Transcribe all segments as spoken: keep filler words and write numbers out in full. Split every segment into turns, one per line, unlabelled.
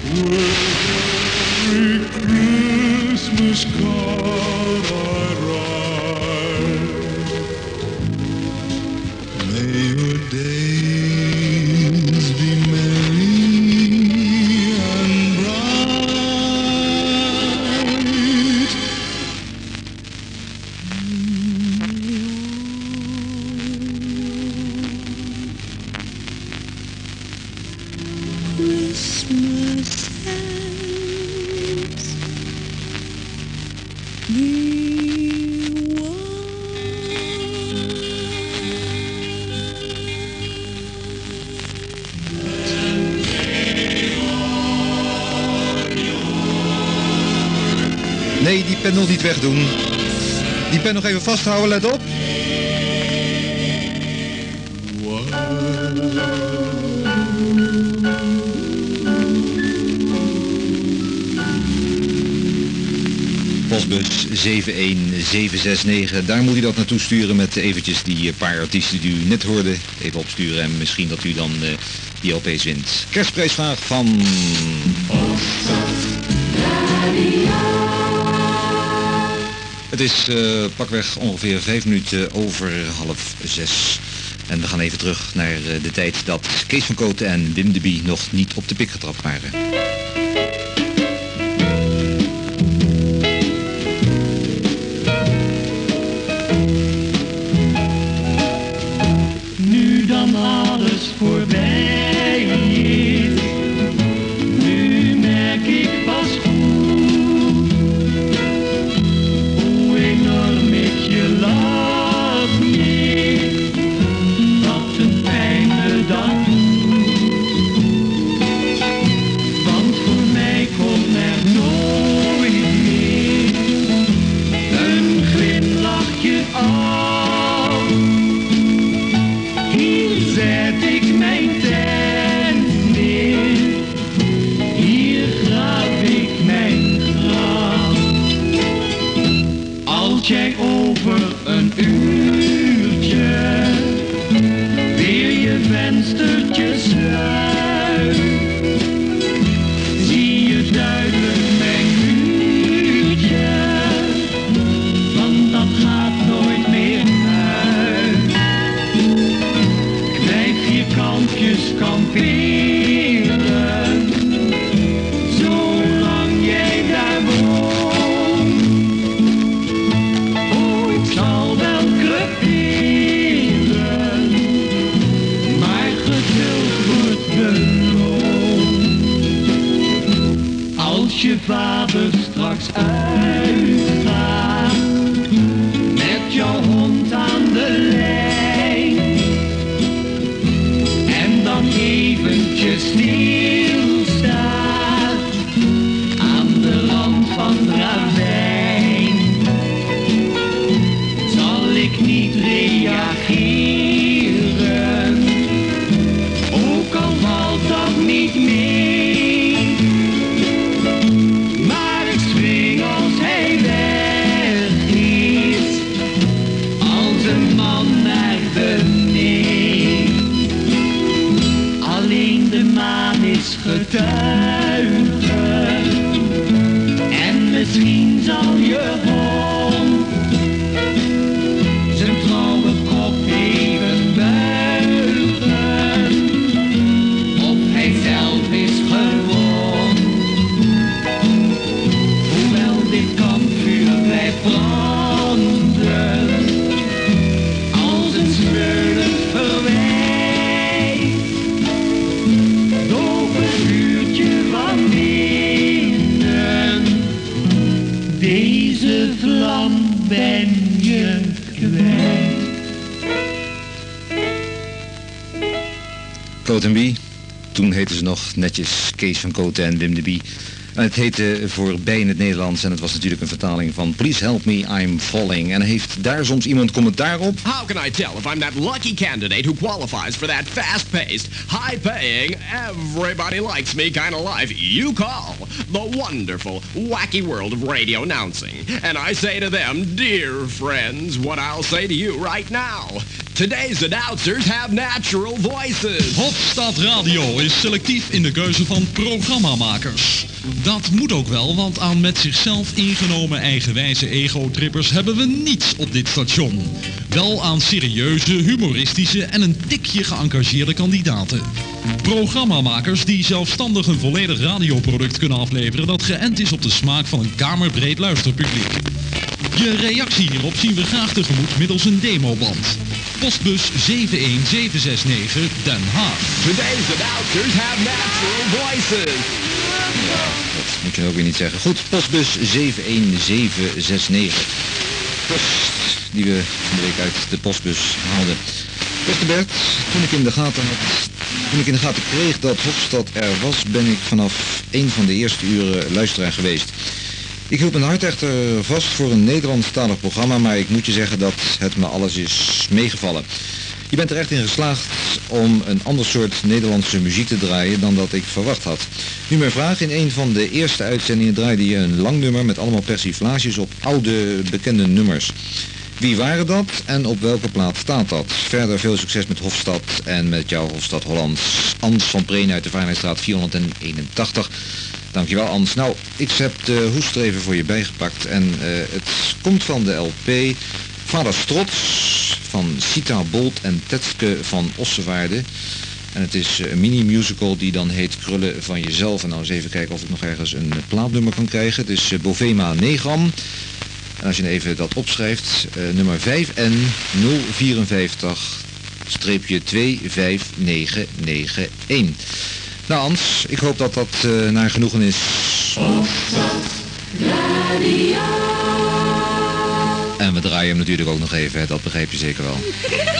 Christmas card I write. May your days be merry and bright. Christmas has
Nee, die pen nog niet wegdoen. Die pen nog even vasthouden, let op. Postbus zeven één zeven zes negen, daar moet u dat naartoe sturen met eventjes die paar artiesten die u net hoorde. Even opsturen en misschien dat u dan uh, die L P's wint. Kerstprijsvraag van... Het is uh, pakweg ongeveer vijf minuten over half zes. En we gaan even terug naar uh, de tijd dat Kees van Kooten en Wim de Bie nog niet op de pik getrapt waren.
Nu dan alles voorbij is, nu merk ik pas goed hoe enorm ik je love niet, wat een pijn me dat doet. Want voor mij kon er nooit meer een glimlachje af. Hier zet ik mijn tent neer, hier graaf ik mijn graf. Als jij over een uurtje weer je venstertje sluit, zie je duidelijk mijn muurtje, want dat gaat nooit meer uit. Vierkantjes kamperen, zolang jij daar woont. Oh, ik zal wel creperen, maar geduld wordt beloond. Als je vader straks uitgaat, met jouw hond aan de lijn, dan eventjes stilstaat aan de rand van het ravijn, zal ik niet reageren, ook al valt dat niet mee. Maar ik spring als hij weg is, als een man naar beneden. Alleen de maan is getuige, en misschien zal je hond zijn trouwe kop even buigen, of hij zelf is gewond. Hoewel dit kampvuur blijft branden, als een smeulend verwijt. Deze vlam ben je kwijt.
Kooten en Bie. Toen heten ze nog netjes Kees van Kooten en Wim de Bie. En het heette Voorbij in het Nederlands en het was natuurlijk een vertaling van Please Help Me, I'm Falling. En heeft daar soms iemand commentaar op?
How can I tell if I'm that lucky candidate who qualifies for that fast-paced, high-paying, everybody likes me kind of life you call the wonderful, wacky world of radio announcing? And I say to them, dear friends, what I'll say to you right now. Today's announcers have natural voices.
Hofstad Radio is selectief in de keuze van programmamakers. Dat moet ook wel, want aan met zichzelf ingenomen eigenwijze ego-trippers hebben we niets op dit station. Wel aan serieuze, humoristische en een tikje geëngageerde kandidaten. Programmamakers die zelfstandig een volledig radioproduct kunnen afleveren dat geënt is op de smaak van een kamerbreed luisterpubliek. Je reactie hierop zien we graag tegemoet middels een demoband. Postbus zeven een zeven zes negen Den Haag.
Today's announcers have natural voices.
Ja, dat moet je ook weer niet zeggen. Goed, postbus zeven een zeven zes negen. Post die we van de week uit de postbus haalden. Beste Bert, toen ik in de gaten had, toen ik in de gaten kreeg dat Hofstad er was, ben ik vanaf een van de eerste uren luisteraar geweest. Ik hield mijn hart echter vast voor een Nederlandstalig programma, maar ik moet je zeggen dat het me alles is meegevallen. Je bent er echt in geslaagd om een ander soort Nederlandse muziek te draaien dan dat ik verwacht had. Nu mijn vraag, in een van de eerste uitzendingen draaide je een lang nummer met allemaal persiflages op oude bekende nummers. Wie waren dat en op welke plaat staat dat? Verder veel succes met Hofstad en met jouw Hofstad Hollands. Ans van Preen uit de Varenheidstraat vierhonderdeenentachtig. Dankjewel Ans. Nou, ik heb de hoest er even voor je bijgepakt en uh, het komt van de L P Vader Trots van Sita Bolt en Tetske van Ossewaarde. En het is een mini-musical die dan heet Krullen van Jezelf. En nou eens even kijken of ik nog ergens een plaatnummer kan krijgen. Het is Bovema Negram. En als je even dat opschrijft, uh, nummer vijf N nul vierenvijftig twee vijf negen negen een. Nou Ans, ik hoop dat dat uh, naar genoegen is. En we draaien hem natuurlijk ook nog even, hè? Dat begrijp je zeker wel.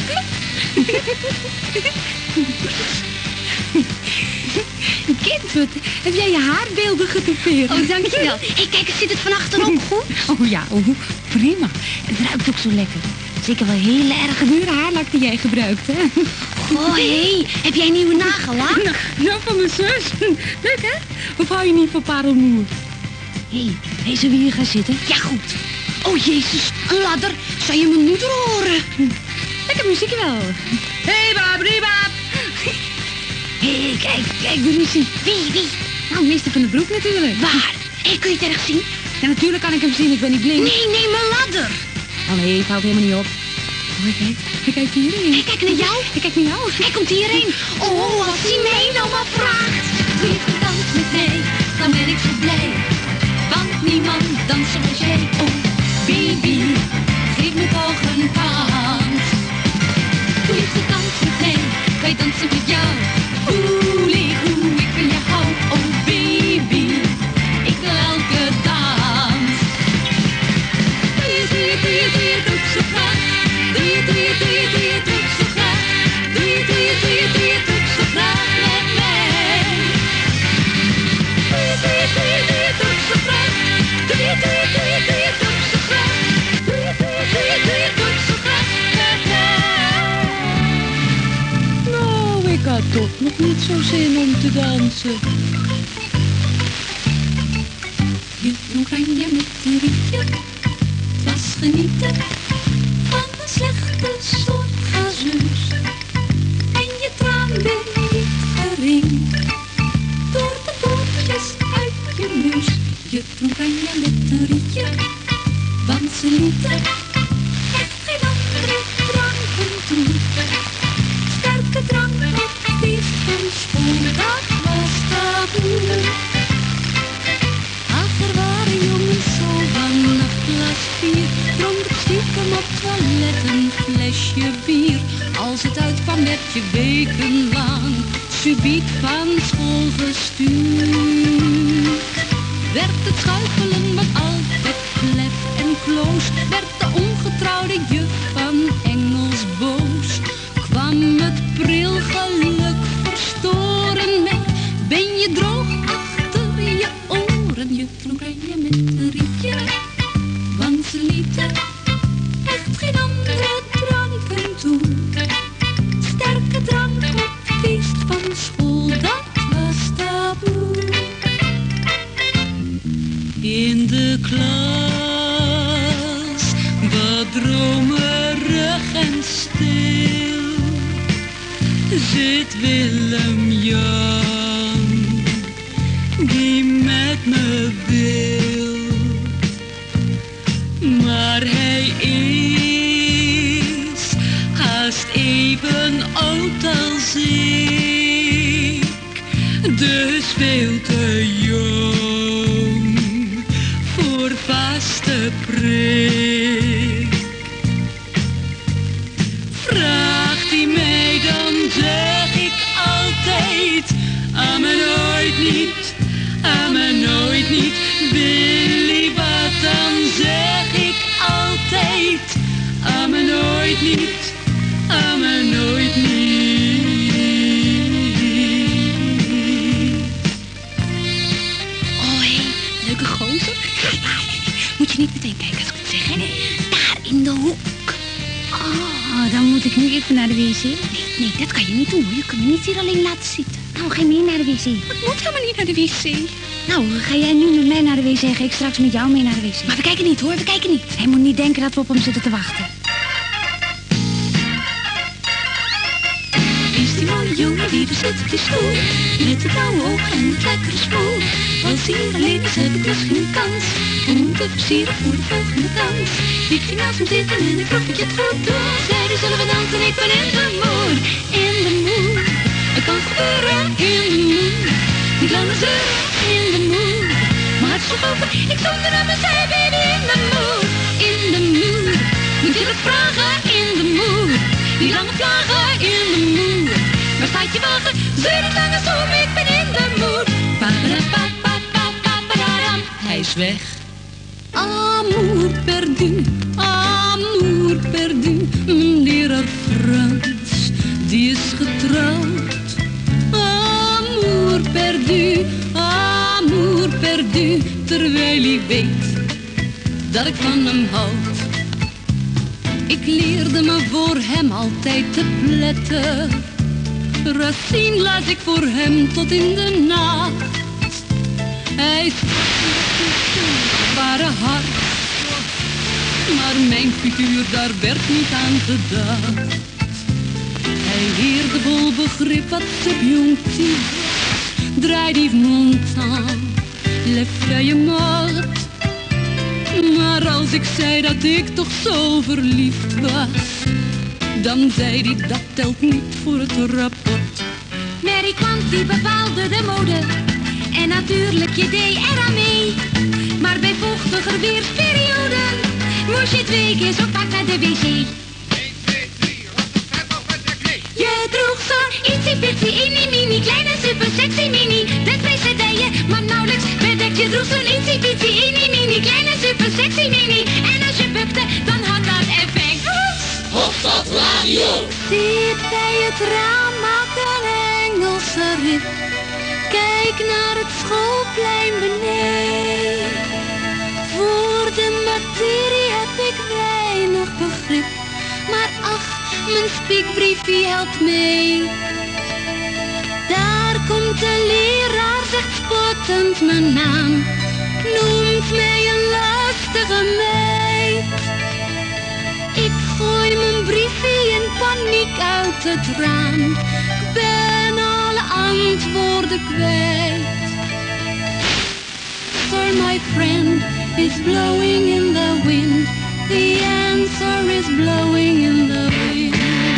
Kind, wat heb jij je haarbeelden getoupeerd?
Oh, dankjewel. Hé, hey, kijk, zit het van achterop goed?
Oh ja, oh, prima. Het ruikt ook zo lekker. Zeker wel heel erg dure haarlak die jij gebruikt, hè?
Oh, hé, hey, heb jij nieuwe nagellak?
Nou, nou, van mijn zus. Leuk, hè? Of hou je niet van parelmoer? Hé, hey, hey, zullen we hier gaan zitten?
Ja, goed. Oh, jezus, een ladder. Zou je mijn moeder horen?
Lekker muziek wel. Hé, hey, baab, baab. Hé, hey, kijk, kijk, daar is hij.
Wie, wie?
Nou, meester van de Broek natuurlijk.
Waar? Hé, hey, kun je het erg zien?
Ja, natuurlijk kan ik hem zien, ik ben niet blind.
Nee, nee, mijn ladder.
Oh nee, het houdt helemaal niet op. Oh, kijk, hij kijkt hierheen.
Hij kijkt naar jou.
Hij kijkt naar jou.
Hij komt hierheen. Oh, als hij mij nou maar vraagt. Doe je dans met mij, dan ben ik zo blij. Want niemand danst zoals jij. Oh, baby, geef me toch een kans. Doe je dans met mij, wij dansen met jou. Oelie, hoe ik van je hou. Oh, baby, ik wil elke dans. Doe je, doe je, doe je, doe je het ook zo graag. Doe je, doe je, doe je, doe je het ook zo graag. Doe je, doe je, doe je, doe je het ook zo graag met mij. Doe je, doe je, doe je, doe je het ook zo graag. Doe je, doe je, doe je, doe je het ook zo graag. Doe je, doe je, doe je, doe je het ook zo graag met mij.
Nou, ik had toch nog niet zo zin om te dansen.
Je oranje met de rietje, het was genieten van een slechte soort gazeus. En je traan ben niet gering, door de bootjes uit je neus. Je oranje met een rietje, want ze lieten echt geen andere dranken toe. Sterke drank op feest van school, dat was taboe. Ach, er waren jongens zo van een glas bier, dronk ik stiekem op toilet een flesje bier. Als het uitkwam werd je wekenlang subiet van school gestuurd. Werd het schuifelen wat altijd klef en kloos, werd de ongetrouwde juf van Engels boos. Kwam het pril geluk verstoren met, ben je droog achter je oren. Je dronk je met een rietje, want ze lieten echt geen andere dranken toe. Sterke drank op feest van school, dat was taboe. In de klas, wat dromerig en
stil zit Willem-Jan, die met me wil. Maar hij is haast even oud als ik, dus veel te jong voor vaste prik. Vraagt hij mij, dan zeg ik altijd, aan me nooit niet, aan me nooit niet. Billy, wat dan zeg ik altijd, aan me nooit niet, aan me nooit niet.
Oh, hé, hey, leuke gozer. Moet je niet meteen kijken als ik het zeg, hè? Daar in de hoek.
Oh, dan moet ik nu even naar de wc.
Nee, nee, dat kan je niet doen, hoor. Je kunt me niet hier alleen laten zitten.
Nou, ga je mee naar de wc.
Ik moet helemaal niet naar de wc.
Nou, ga jij nu met mij naar de wc, ga ik straks met jou mee naar de wc.
Maar we kijken niet, hoor, we kijken niet.
Hij moet niet denken dat we op hem zitten te wachten.
Is die mooie jongen die er zit op die stoel, met de blauwe ogen en het lekkere spoel. Als hij hier alleen is, heb ik misschien een kans om te versieren voor de volgende dans. Ik ging naast hem zitten en ik vroeg dat je het goed doet. Zeiden zullen we dansen, ik ben in de mood, in de mood. Het kan gebeuren in de mood, niet langer zeuren in de mood. Maar het sloeg open, ik stond er aan mijn zij, baby, in de mood, in de mood. Moet je het vragen in de mood, niet langer vlagen in de mood. Maar staat je wagen, zeur het lange zoom, ik ben in de mood. Hij is weg. Amour perdu, amour perdu. Mijn leraar Frans, die is getrouwd. Amour perdu, amour perdu. Terwijl hij weet dat ik van hem houd. Ik leerde me voor hem altijd te pletten. Racine las ik voor hem tot in de nacht. Hij zware hart, maar mijn figuur daar werd niet aan gedacht. Hij leerde vol begrip wat subjunctief, draaide Yves Montand, le feuille morte. Maar als ik zei dat ik toch zo verliefd was, dan zei hij dat telt niet voor het rapport. Mary Quant die bepaalde de mode en natuurlijk je deed eraan mee. Maar bij vochtiger weersperioden moest je twee keer zo vaak naar de wc.
één, twee, drie, rot de vet op met de knie.
Je droeg zo ietsie pitsie in die mini, kleine super sexy mini. Dat presenteer je, maar nauwelijks bedekt. Je droeg zo'n ietsie pitsie in die mini, kleine super sexy mini. En als je bukte, dan had dat effect.
Hopstad Radio.
Zit bij het raam, maak een Engelse rit. Kijk naar het schoolplein beneden. Voor de materie heb ik weinig begrip. Maar ach, mijn spiekbriefje helpt mee. Daar komt de leraar, zegt spottend mijn naam. Noemt mij een lastige meid. Ik gooi mijn briefje in paniek uit het raam. Ik ben alle antwoorden kwijt. Sir, my friend is blowing in the wind. The answer is blowing in the wind.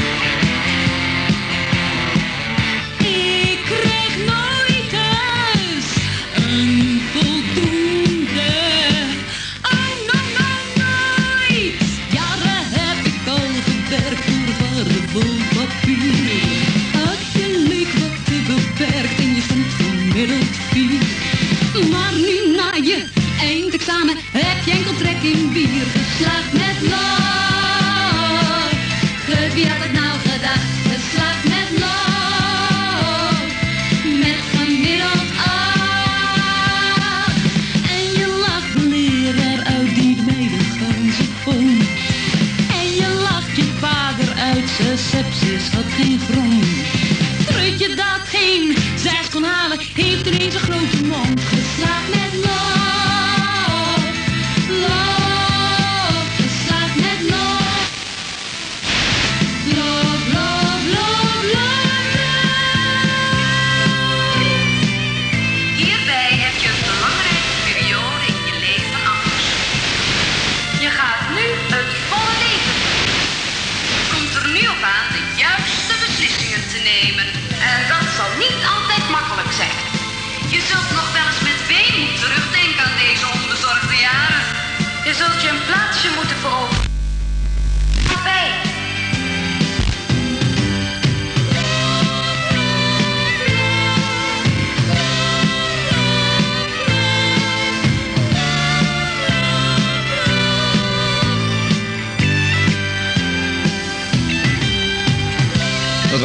Ik kreeg nooit thuis een voldoende. Oh, no, no, nooit. Jaren heb ik al gewerkt voor waardevol papier. Het geleek wat te beperkt en je stond gemiddeld vier. Maar nu na je eindexamen heb je enkel trek in bier. Geslaagd met lof. Wie had het nou gedacht? Geslaagd met lof. Met gemiddeld acht. En je lacht de leraar uit die mij de ganzen vond. En je lacht je vader uit, zijn sepsis had geen grond. Treutje dat geen zes kon halen, heeft ineens een grote mond. Geslaagd met lof, lof, geslaagd met lof.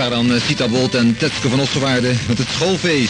waren dan uh, Sita Bolt en Tetske van Ossenwaarde met het schoolfeest.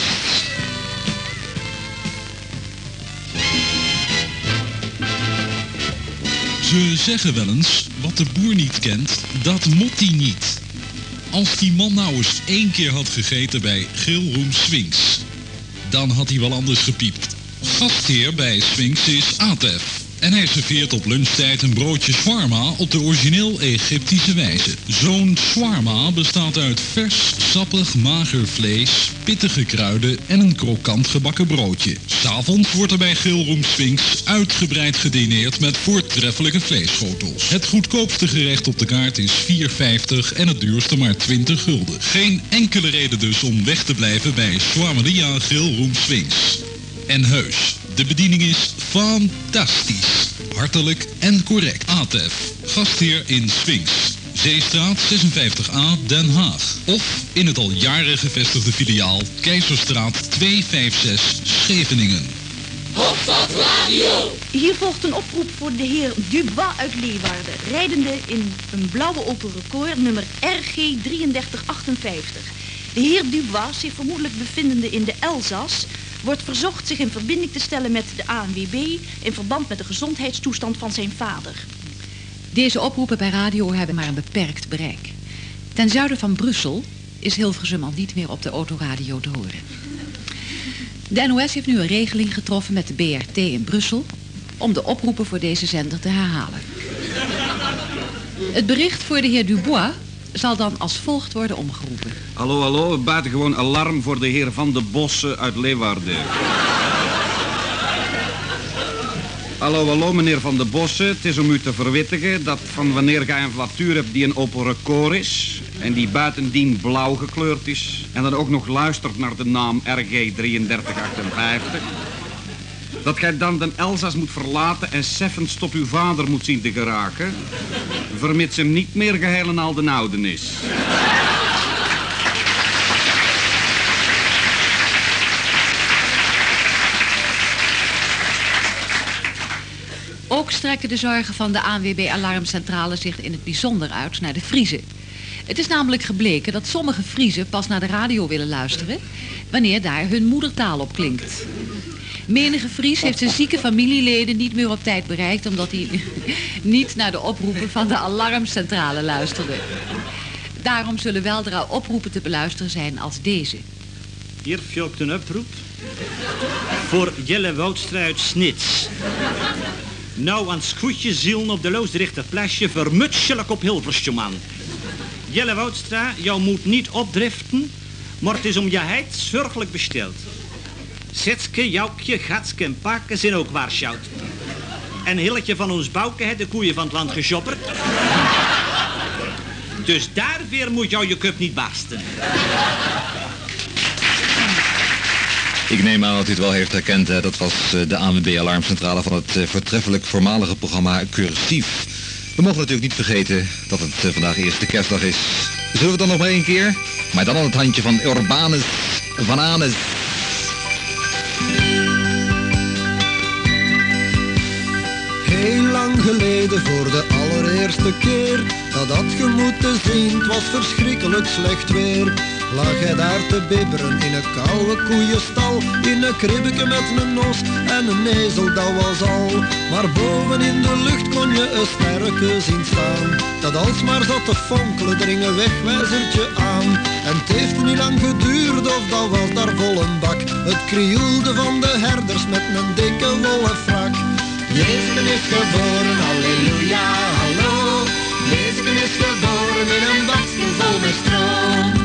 Ze zeggen wel eens, wat de boer niet kent, dat mot hij niet. Als die man nou eens één keer had gegeten bij Grillroom Sphinx, dan had hij wel anders gepiept. Gastheer bij Sphinx is Atef. En hij serveert op lunchtijd een broodje shawarma op de origineel Egyptische wijze. Zo'n shawarma bestaat uit vers, sappig, mager vlees, pittige kruiden en een krokant gebakken broodje. 'S Avonds wordt er bij Grillroom Sphinx uitgebreid gedineerd met voortreffelijke vleesschotels. Het goedkoopste gerecht op de kaart is vier vijftig en het duurste maar twintig gulden. Geen enkele reden dus om weg te blijven bij Shawarmeria Grillroom Sphinx. En heus, de bediening is fantastisch. Hartelijk en correct. Atef, gastheer in Sphinx. Zeestraat zesenvijftig A, Den Haag. Of in het al jaren gevestigde filiaal Keizerstraat tweehonderdzesenzestig, Scheveningen.
Hotstad Radio.
Hier volgt een oproep voor de heer Dubois uit Leeuwarden, rijdende in een blauwe Opel Record nummer R G drieëndertig achtenvijftig. De heer Dubois, zich vermoedelijk bevindende in de Elzas, wordt verzocht zich in verbinding te stellen met de A N W B in verband met de gezondheidstoestand van zijn vader.
Deze oproepen bij radio hebben maar een beperkt bereik. Ten zuiden van Brussel is Hilversum al niet meer op de autoradio te horen. De N O S heeft nu een regeling getroffen met de B R T in Brussel om de oproepen voor deze zender te herhalen. Het bericht voor de heer Dubois zal dan als volgt worden omgeroepen.
Hallo, hallo, buitengewoon alarm voor de heer Van de Bossen uit Leeuwarden. Hallo, hallo, meneer Van de Bossen. Het is om u te verwittigen dat van wanneer gij een voituur hebt die een Opel Record is en die buitendien blauw gekleurd is en dan ook nog luistert naar de naam R G drieëndertig achtenvijftig, dat gij dan de Elzas moet verlaten en seffens tot uw vader moet zien te geraken, vermits hem niet meer geheel en al de ouden is.
Ook strekken de zorgen van de A N W B-alarmcentrale zich in het bijzonder uit naar de Friezen. Het is namelijk gebleken dat sommige Friezen pas naar de radio willen luisteren wanneer daar hun moedertaal op klinkt. Menige Fries heeft zijn zieke familieleden niet meer op tijd bereikt omdat hij niet naar de oproepen van de alarmcentrale luisterde. Daarom zullen weldra oproepen te beluisteren zijn als deze.
Hier volgt een oproep voor Jelle Woudstra uit Snits. Nou aan schoetje zielen op de Loosdrechter plasje vermutselijk op Hilversum man. Jelle Woudstra, jou moet niet opdriften, maar het is om je heid zorgelijk besteld. Zetske, Joukje, Gatske en Pakken zijn ook waarschout. En Hilletje van ons Bouke heeft de koeien van het land geshopperd. Dus daar weer moet jou je cup niet barsten.
Ik neem aan dat u het wel heeft herkend. Hè? Dat was de A N W B-alarmcentrale van het voortreffelijk voormalige programma Cursief. We mogen natuurlijk niet vergeten dat het vandaag eerste kerstdag is. Zullen we het dan nog maar één keer? Maar dan aan het handje van Urbanus van Anes.
Heel lang geleden voor de allereerste keer dat had je moeten zien, het was verschrikkelijk slecht weer. Lag hij daar te bibberen in een koude koeienstal, in een kribbeke met een nos en een ezel, dat was al. Maar boven in de lucht kon je een sterke zien staan, dat alsmaar zat te fonkelen, dring een wegwijzertje aan. En het heeft niet lang geduurd of dat was daar vol een bak, het krioelde van de herders met een dikke wollen frak. Jezus is geboren, halleluja, hallo. Jezus is geboren in een bakstoel vol met stroom.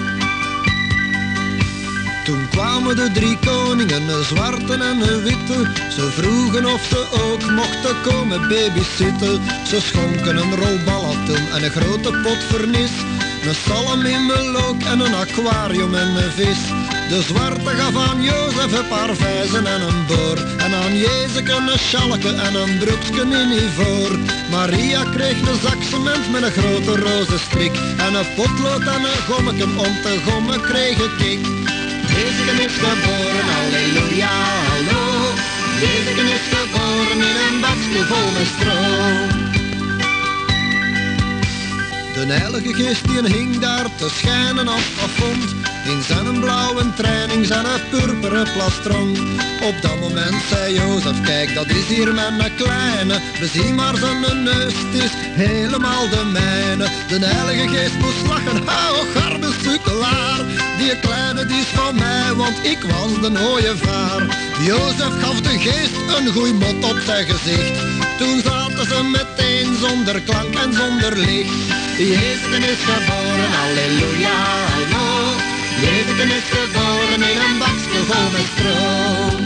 Toen kwamen de drie koningen, een zwarte en een witte. Ze vroegen of ze ook mochten komen babysitten. Ze schonken een rol ballatoen en een grote pot vernis, een salm in melook en een aquarium en een vis. De zwarte gaf aan Jozef een paar vijzen en een boor, en aan Jezus een schalke en een broeksken in ivoor. Maria kreeg een zak cement met een grote roze strik, en een potlood en een gommeken om te gommen kreeg ik. Jezus is geboren, halleluja, hallo. Jezus is geboren in een bakstoel vol met stro. De Heilige Geest die hing daar te schijnen als plafond. In zijn blauwe training, zijn purperen plastron. Op dat moment zei Jozef, kijk dat is hier mijn kleine. Bezien maar zijn neus, het is helemaal de mijne. De Heilige Geest moest lachen, ha, och arme sukkelaar. Die kleine die is van mij, want ik was de ooievaar. Jozef gaf de Geest een goeie mot op zijn gezicht. Toen zaten ze meteen zonder klank en zonder licht. Jezus is geboren, halleluja, hallo. Jezus is geboren in een bakje vol met stro.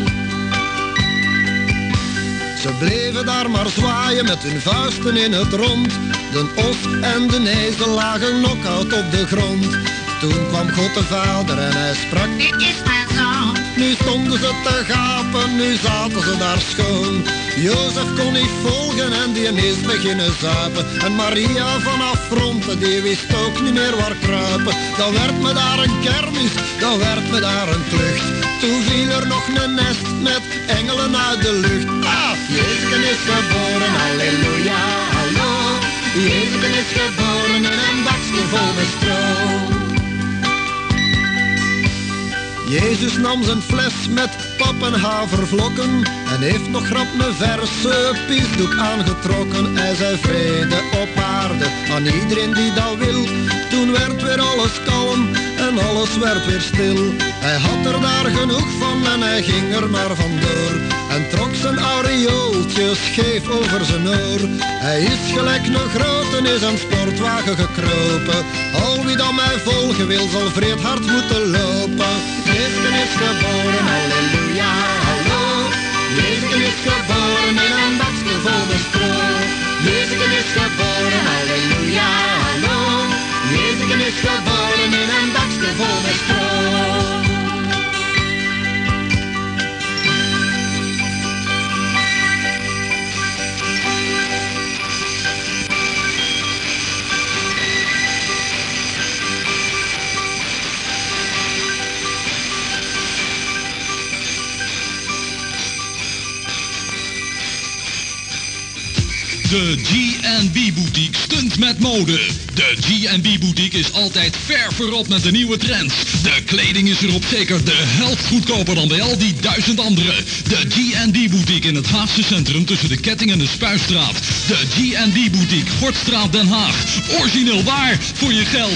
Ze bleven daar maar zwaaien met hun vuisten in het rond. De os en de ezel lagen knock-out op de grond. Toen kwam God de Vader en hij sprak, dit is mijn zoon. Nu stonden ze te gapen, nu zaten ze daar schoon. Jozef kon niet volgen en die is beginnen zuipen. En Maria vanaf fronten, die wist ook niet meer waar kruipen. Dan werd me daar een kermis, dan werd me daar een klucht. Toen viel er nog een nest met engelen uit de lucht. Ah, Jezus is geboren, halleluja, hallo. Jezus is geboren in een bakje vol met stro. Jezus nam zijn fles met pap en havervlokken en heeft nog grap een verse piesdoek aangetrokken. Hij zei vrede op aarde aan iedereen die dat wil. Toen werd weer alles kalm en alles werd weer stil. Hij had er daar genoeg van en hij ging er maar vandoor. En trok zijn aureooltje scheef over zijn oor. Hij is gelijk een grote in zijn sportwagen gekropen. Al wie dan mij volgen wil zal vreed hard moeten lopen. Jezus is geboren, halleluja, hallo. Jezus is geboren in een bakje vol met stro. Jezus is geboren, halleluja, hallo. Jezus is geboren in een bakje vol met stro.
De G en B Boutique stunt met mode. De G en B Boutique is altijd ver voorop met de nieuwe trends. De kleding is er op zeker de helft goedkoper dan bij al die duizend andere. De G en B Boutique in het Haagse centrum tussen de Ketting en de Spuistraat. De G en B Boutique, Gortstraat, Den Haag. Origineel waar voor je geld.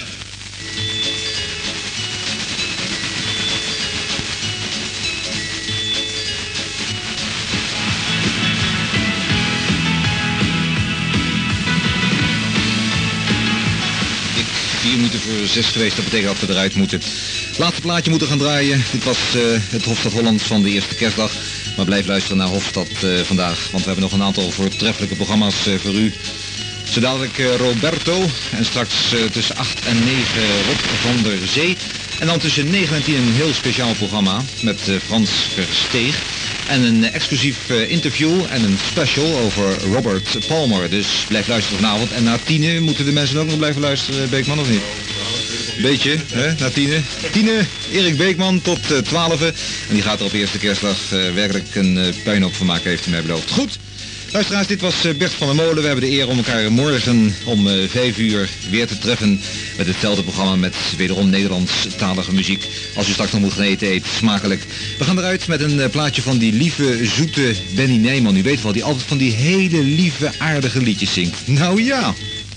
Vier minuten voor zes geweest, dat betekent dat we eruit moeten. Laatste plaatje moeten gaan draaien. Dit was uh, het Hofstad Holland van de eerste kerstdag. Maar blijf luisteren naar Hofstad uh, vandaag, want we hebben nog een aantal voortreffelijke programma's uh, voor u. Zo dadelijk uh, Roberto en straks uh, tussen acht en negen Rob van der Zee. En dan tussen negen en tien een heel speciaal programma met uh, Frans Versteeg. En een uh, exclusief uh, interview en een special over Robert Palmer. Dus blijf luisteren vanavond. En na tienen moeten de mensen ook nog blijven luisteren, Beekman, of niet? Beetje, hè, na tienen. Tienen, Erik Beekman tot uh, twaalf. En die gaat er op eerste kerstdag uh, werkelijk een uh, puinhoop van maken, heeft hij mij beloofd. Goed. Luisteraars, dit was Bert van der Molen. We hebben de eer om elkaar morgen om uh, vijf uur weer te treffen met hetzelfde programma met wederom Nederlandstalige muziek. Als u straks nog moet gaan eten, eet smakelijk. We gaan eruit met een uh, plaatje van die lieve, zoete Benny Nijman. U weet wel, die altijd van die hele lieve, aardige liedjes zingt. Nou ja.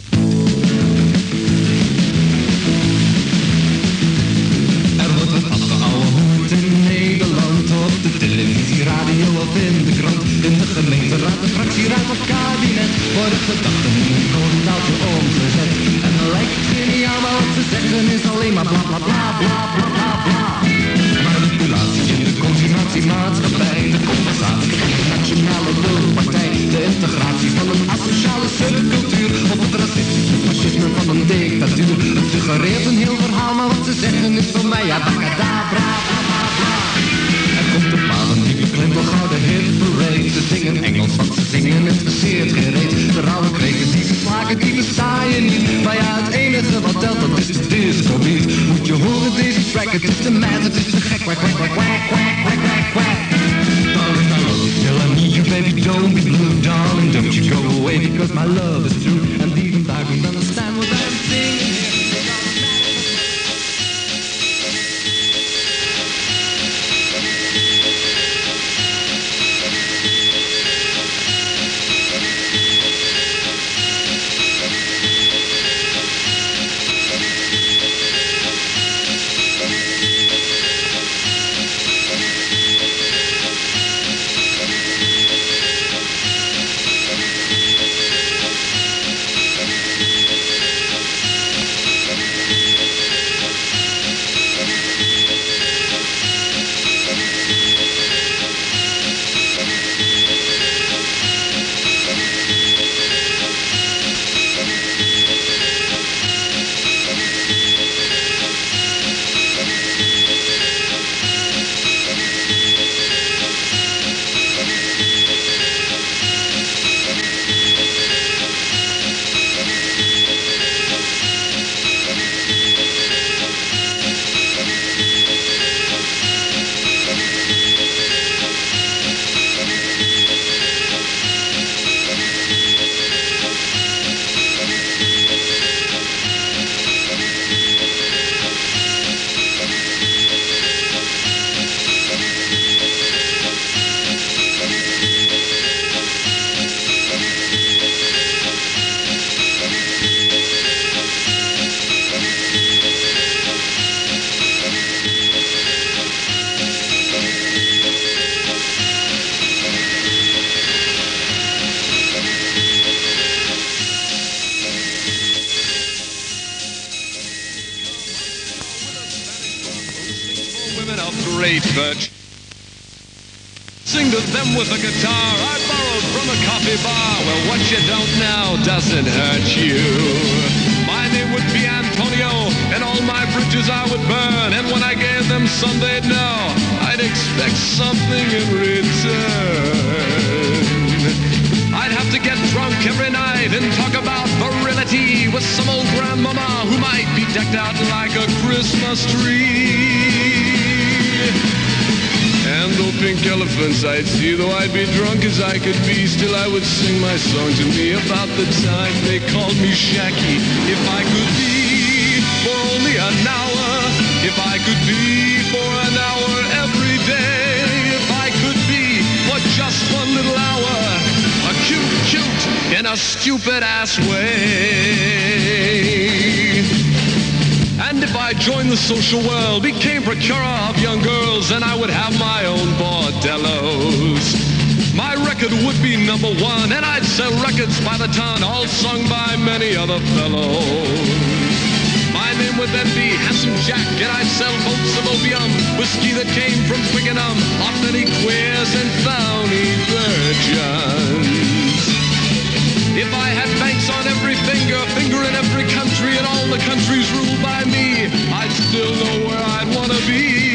Er wordt een afgehouden hoed in Nederland op de televisie, radio of in de krant. In de gemeenteraad, de fractieraad of kabinet worden gedachten in een kordaaltje omgezet. En dan lijkt het geniaal, maar wat ze zeggen is alleen maar bla bla bla bla bla bla bla. Manipulatie in de consummatiemaatschappij, de compensatie in de nationale lulpartij, de integratie van een asociale subcultuur of het racistische fascisme van een dictatuur. Het suggereert een heel verhaal, maar wat ze zeggen is voor mij ja bakadabra bla bla bla. Er komt een paden die beklemt door gouden hitparade. Ze zingen Engels, want ze zingen interesseert gereed. De rauwe kreten die ze slaken, die bestaan je niet. Maar ja, het enige wat telt, dat is de disco beat. Moet je horen deze track, het is te mad, het is te gek. Quack, quack, quack, quack, quack, quack, quack, quack. Darling, I love you till I need you, baby, don't be blue. Darling, don't you go away, because my love is true. And even I can understand what I
birch. Sing to them with a guitar I borrowed from a coffee bar. Well, what you don't know doesn't hurt you. My name would be Antonio, and all my bridges I would burn. And when I gave them some, they'd know I'd expect something in return. I'd have to get drunk every night and talk about virility with some old grandmama who might be decked out like a Christmas tree. And though pink elephants I'd see, though I'd be drunk as I could be, still I would sing my song to me about the time they called me Shacky. If I could be for only an hour, if I could be for an hour every day, if I could be for just one little hour, a cute, cute in a stupid ass way. And if I joined the social world, became procurer of young girls, then I would have my own bordellos. My record would be number one, and I'd sell records by the ton, all sung by many other fellows. My name would then be Handsome Jack, and I'd sell boats of opium, whiskey that came from Twickenham, authentic queers and phony virgins. If I had banks on every finger, finger in every country, and all the countries ruled by me, I'd still know where I'd want to be.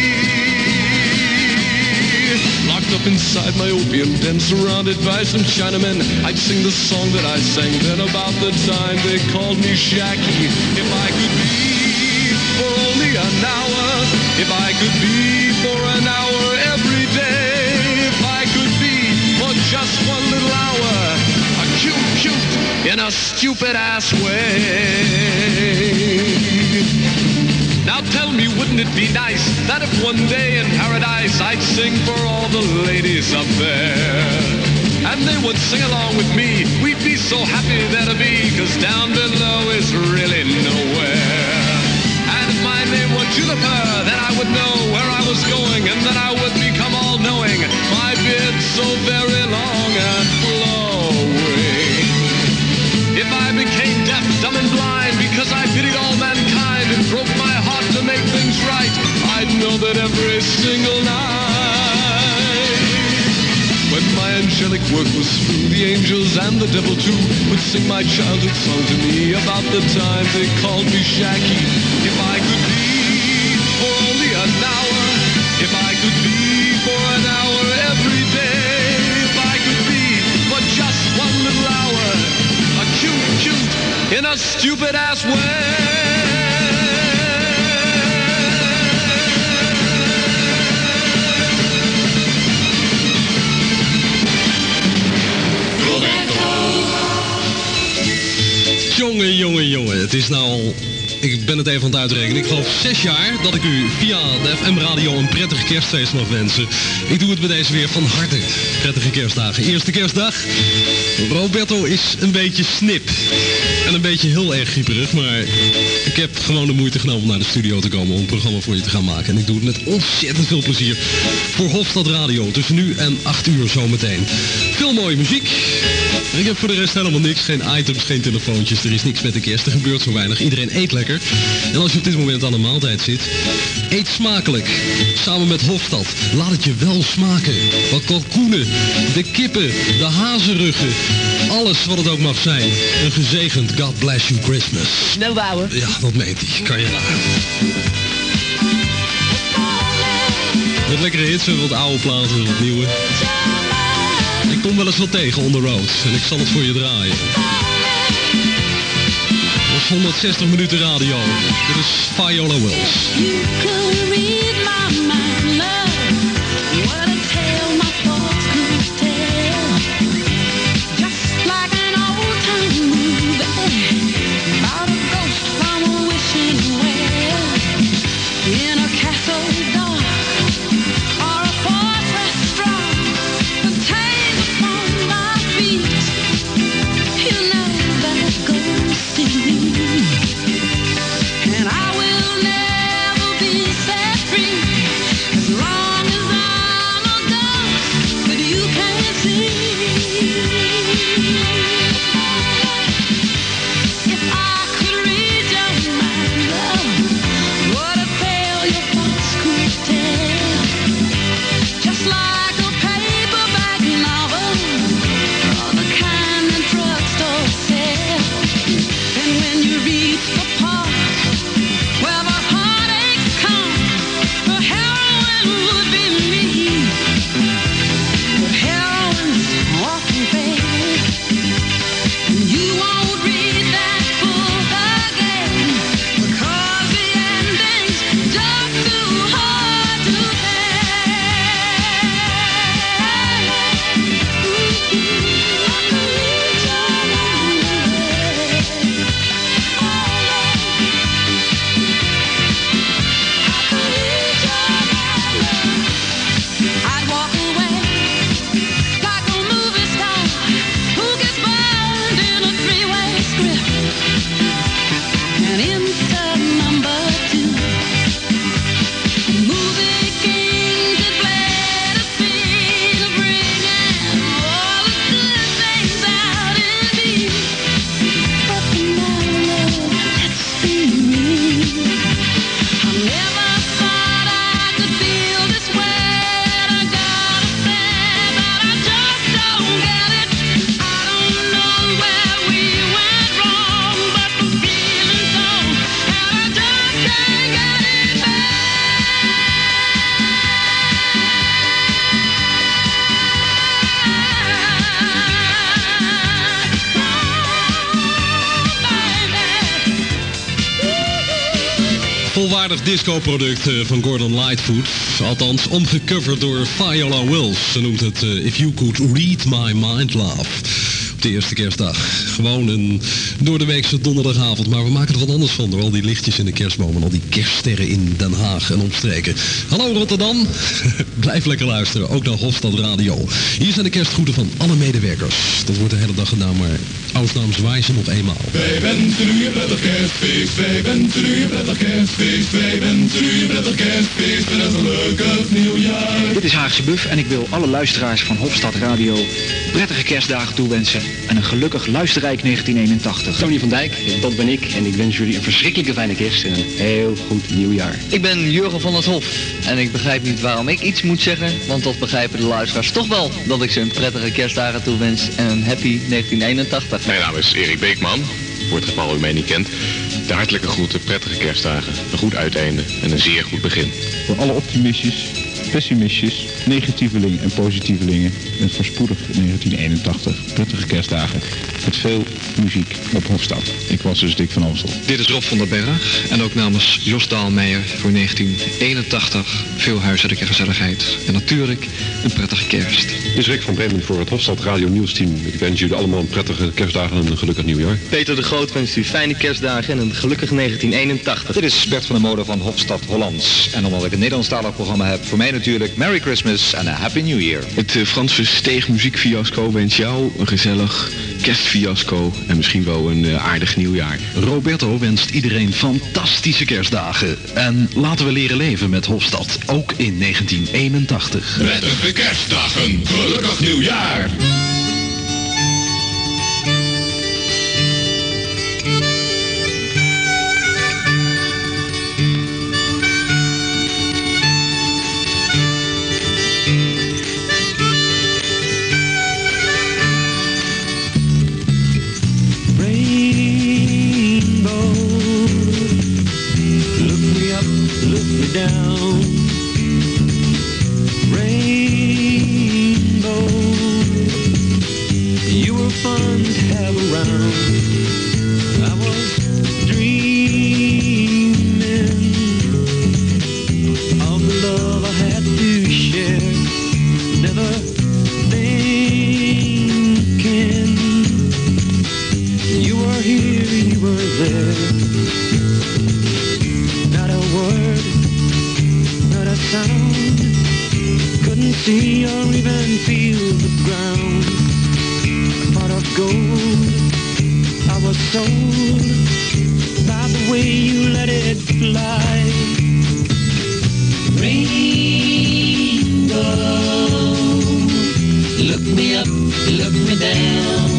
Locked up inside my opium den, surrounded by some Chinamen, I'd sing the song that I sang then about the time they called me Shacky. If I could be for only an hour, if I could be for an hour every day, if I could be for just one little hour, cute, cute, in a stupid ass way. Now tell me, wouldn't it be nice that if one day in paradise I'd sing for all the ladies up there, and they would sing along with me? We'd be so happy there to be, cause down below is really nowhere. And if my name were Juniper, then I would know where I was going, and then I would become all knowing, my beard so very long and flowing. If I became deaf, dumb and blind because I pitied all mankind and broke my heart to make things right, I'd know that every single night, when my angelic work was through, the angels and the devil too would sing my childhood song to me about the time they called me Shacky. If I could be for only an hour, if I could be for an hour every day, if I could be for just one little hour, a cute, cute in a stupid ass way.
Jongen, jongen, jongen. Het is nou al... Ik ben het even aan het uitrekenen. Ik geloof zes jaar dat ik u via de F M radio een prettige kerstfeest mag wensen. Ik doe het bij deze weer van harte. Prettige kerstdagen. Eerste kerstdag. Roberto is een beetje snip. En een beetje heel erg grieperig. Maar ik heb gewoon de moeite genomen om naar de studio te komen om een programma voor je te gaan maken. En ik doe het met ontzettend veel plezier. Voor Hofstad Radio. Tussen nu en acht uur zometeen. Veel mooie muziek. Ik heb voor de rest helemaal niks. Geen items, geen telefoontjes. Er is niks met de kerst. Er gebeurt zo weinig. Iedereen eet lekker. En als je op dit moment aan de maaltijd zit, eet smakelijk. Samen met Hofstad. Laat het je wel smaken. Wat kalkoenen, de kippen, de hazenruggen. Alles wat het ook mag zijn. Een gezegend God Bless You Christmas.
Nou bouwen.
Ja, dat meent hij. Kan je raken. Wat lekkere hits, wat oude platen, wat nieuwe. Ik kom wel eens wat tegen on the road. En ik zal het voor je draaien. Dat is honderdzestig minuten radio. Dit is Viola Wills. You could read my mind, love. What a tale my thoughts could tell. Just like an old time movie about a ghost from a wishing well. In a castle dark or a fortress strong, the chains upon my feet. You know that ghost in me. And I will never be sad. merkwaardig disco-product uh, van Gordon Lightfoot. Althans, omgecoverd door Viola Wills. Ze noemt het uh, If You Could Read My Mind, Love. Op de eerste kerstdag. Gewoon een door de weekse donderdagavond. Maar we maken er wat anders van door al die lichtjes in de kerstboom en al die kerststerren in Den Haag en omstreken. Hallo Rotterdam. Blijf lekker luisteren, ook naar Hofstad Radio. Hier zijn de kerstgroeten van alle medewerkers. Dat wordt de hele dag gedaan, maar ausnahmsweise nog eenmaal.
Wij wensen u een prettig kerstfeest. Wij wensen u een prettig kerstfeest. Wij wensen u een prettig kerstfeest en een gelukkig nieuwjaar.
Dit is Haagse Buf en ik wil alle luisteraars van Hofstad Radio prettige kerstdagen toewensen en een gelukkig luisterrijk negentien eenentachtig.
Tony van Dijk, dat ben ik en ik wens jullie een verschrikkelijke fijne kerst en een heel goed nieuwjaar.
Ik ben Jurgen van het Hof en ik begrijp niet waarom ik iets moet zeggen, want dat begrijpen de luisteraars toch wel, dat ik ze een prettige kerstdagen toewens en een happy negentien eenentachtig.
Mijn naam is Erik Beekman, voor het geval u mij niet kent. De hartelijke groeten, prettige kerstdagen, een goed uiteinde en een zeer goed begin.
Voor alle optimistjes, pessimistjes, negatievelingen en positievelingen een voorspoedig negentien eenentachtig. Prettige kerstdagen met veel muziek op Hofstad. Ik was dus Dick van Amstel.
Dit is Rob van der Berg en ook namens Jos Daalmeijer voor negentien eenentachtig. Veel huiselijke gezelligheid en natuurlijk een prettige kerst.
Dit is Rick van Bremen voor het Hofstad Radio Nieuwsteam. Ik wens jullie allemaal een prettige kerstdagen en een gelukkig nieuwjaar.
Peter de Groot wenst u fijne kerstdagen en een gelukkig negentien eenentachtig.
Dit is Bert van der Molen van Hofstad Hollands. En omdat ik een Nederlandstalig programma heb, voor mij natuurlijk Merry Christmas en a Happy New Year.
Het uh, Franse Steeg muziekfiasco wens jou een gezellig kerstfiasco en misschien wel een uh, aardig nieuwjaar.
Roberto wenst iedereen fantastische kerstdagen. En laten we leren leven met Hofstad, ook in negentien eenentachtig.
Prettige kerstdagen, gelukkig nieuwjaar!
Down, rainbow, you were fun to have around. I was dreaming of the love I had to share, never thinking you were here, you were there. Not a word, not a sound, couldn't see or even feel the ground. A pot of gold, I was sold by the way you let it fly. Rainbow, look me up, look me down.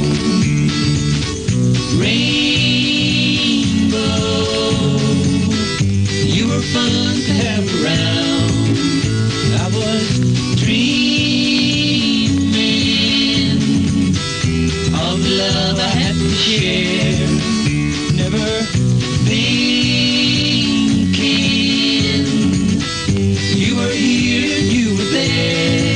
Rainbow, you were fun to have around. I was dreaming of the love I had to share, never thinking you were here and you were there.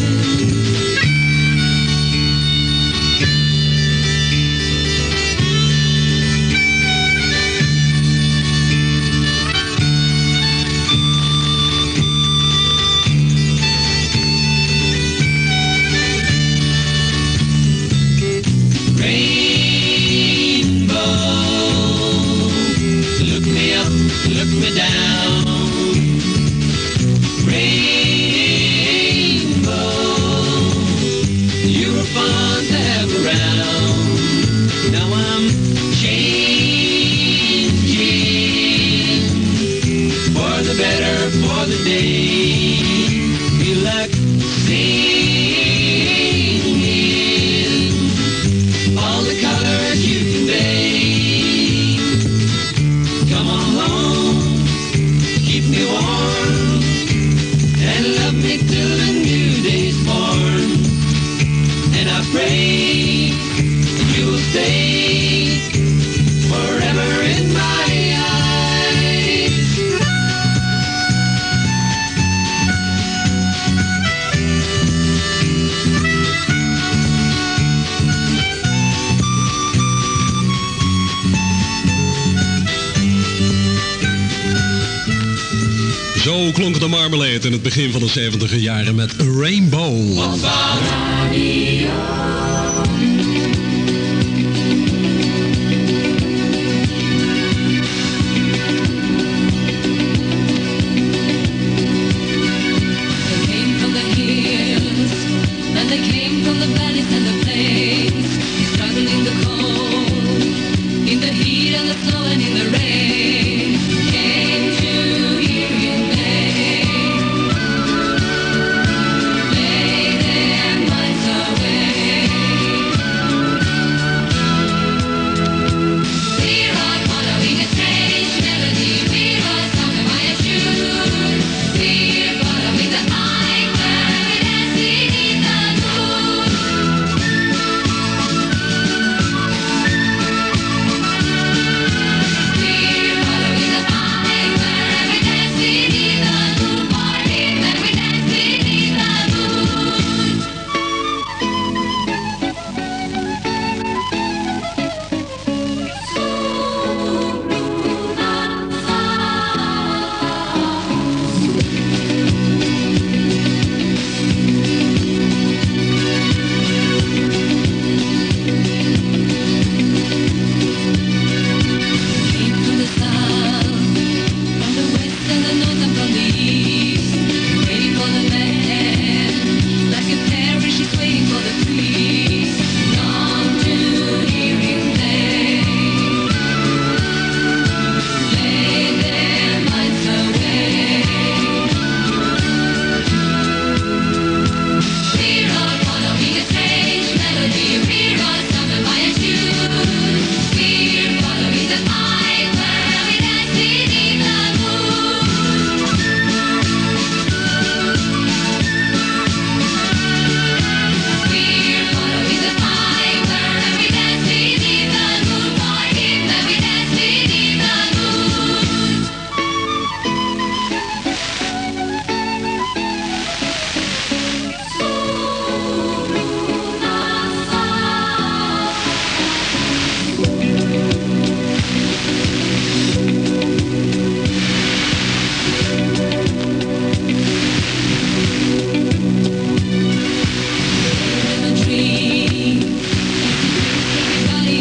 Look me down, rainbow, you were fun to have around. Now I'm changing for the better, for the day. Feel like singing all the colors you convey. Come on home, keep me warm, and love me till the new day's born. And I pray you'll stay forever in my eyes.
Zo klonk de Marmalade in het begin van de zeventiger jaren met Rainbow.
Radio.